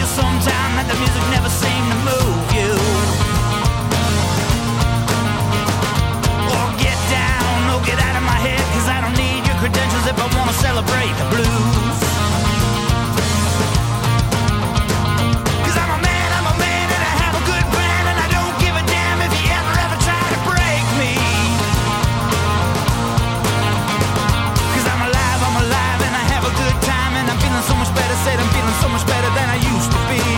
feel sometime that the music never seemed to move you. Or get down, or get out of my head, 'cause I don't need your credentials if I wanna celebrate the blues. 'Cause I'm a man, and I have a good plan, and I don't give a damn if you ever try to break me. 'Cause I'm alive, and I have a good time, and I'm feeling so much better, said I'm feeling so much better than I used to be.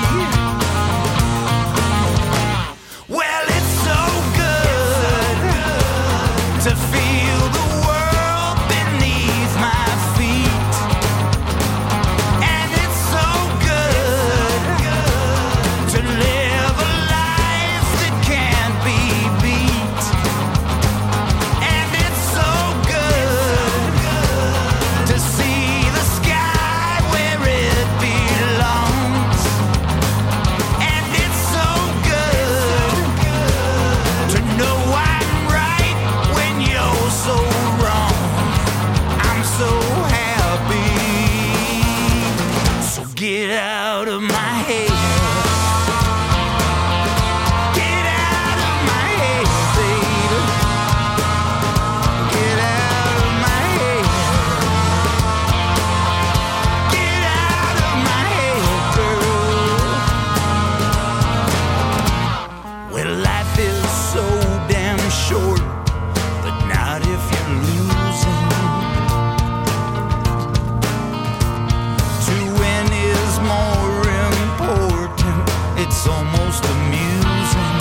Well, it's so good to feel the world beneath my feet. And it's so good to live a life that can't be beat. And it's so good to see the sky where it belongs. And it's so good to know I'm right when you're so wrong. I'm so happy. So get out of my head. Get out of my head, baby. Get out of my head. Get out of my head, girl. Well, life is so damn short, but not if you're losing. To win is more important. It's almost amusing.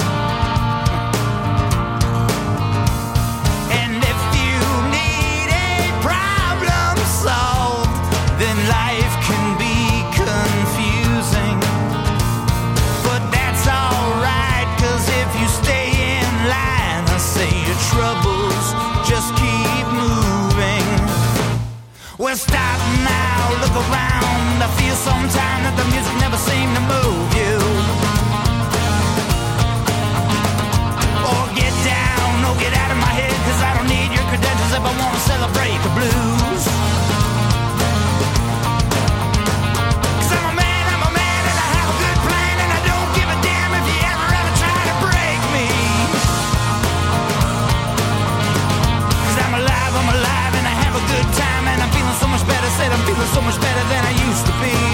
And if you need a problem solved, then life can be confusing. But that's alright, 'cause if you stay in line, I say your troubles just keep moving. Well, stop now, look around. I feel sometime that the music never seemed to move you. Or get down, or get out of my head, 'cause I don't need your credentials if I wanna celebrate the blues. 'Cause I'm a man, and I have a good plan, and I don't give a damn if you ever try to break me. 'Cause I'm alive, and I have a good time, and I'm feeling so much better, said I'm feeling so much better than I used to be.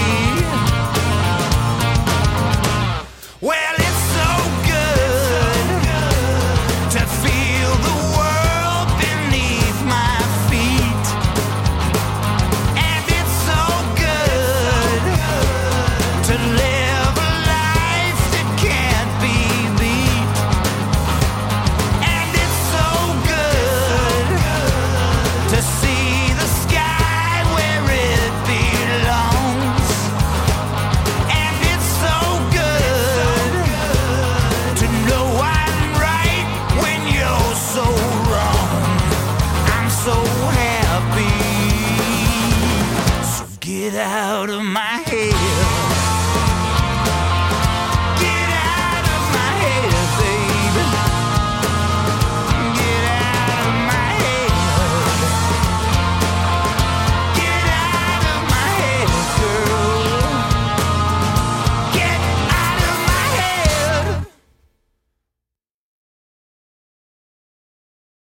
Well, it's so good to feel the world beneath my feet. And it's so good to live a life that can't be beat. And it's so good to see the sky where it belongs. And it's so good to know I'm right when you're so wrong. I'm so happy. So get out of my